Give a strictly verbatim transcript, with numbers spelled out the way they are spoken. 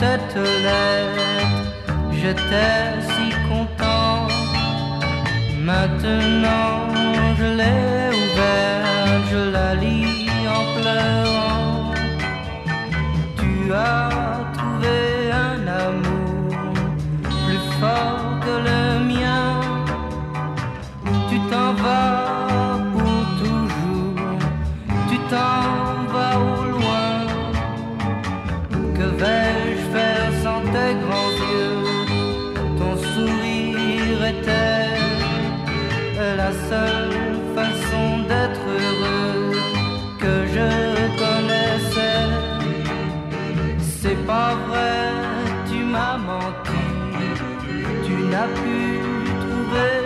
cette lettre, j'étais si content. Maintenant je l'ai ouverte, je la lis en pleurant. Tu as trouvé un amour plus fort que le mien. Tu t'en vas pour toujours, tu t'en vas au loin. Que vais-je faire sans tes grands yeux? Ton sourire était la seule façon d'être heureux que je connaissais. C'est pas vrai, tu m'as menti, tu n'as pu trouver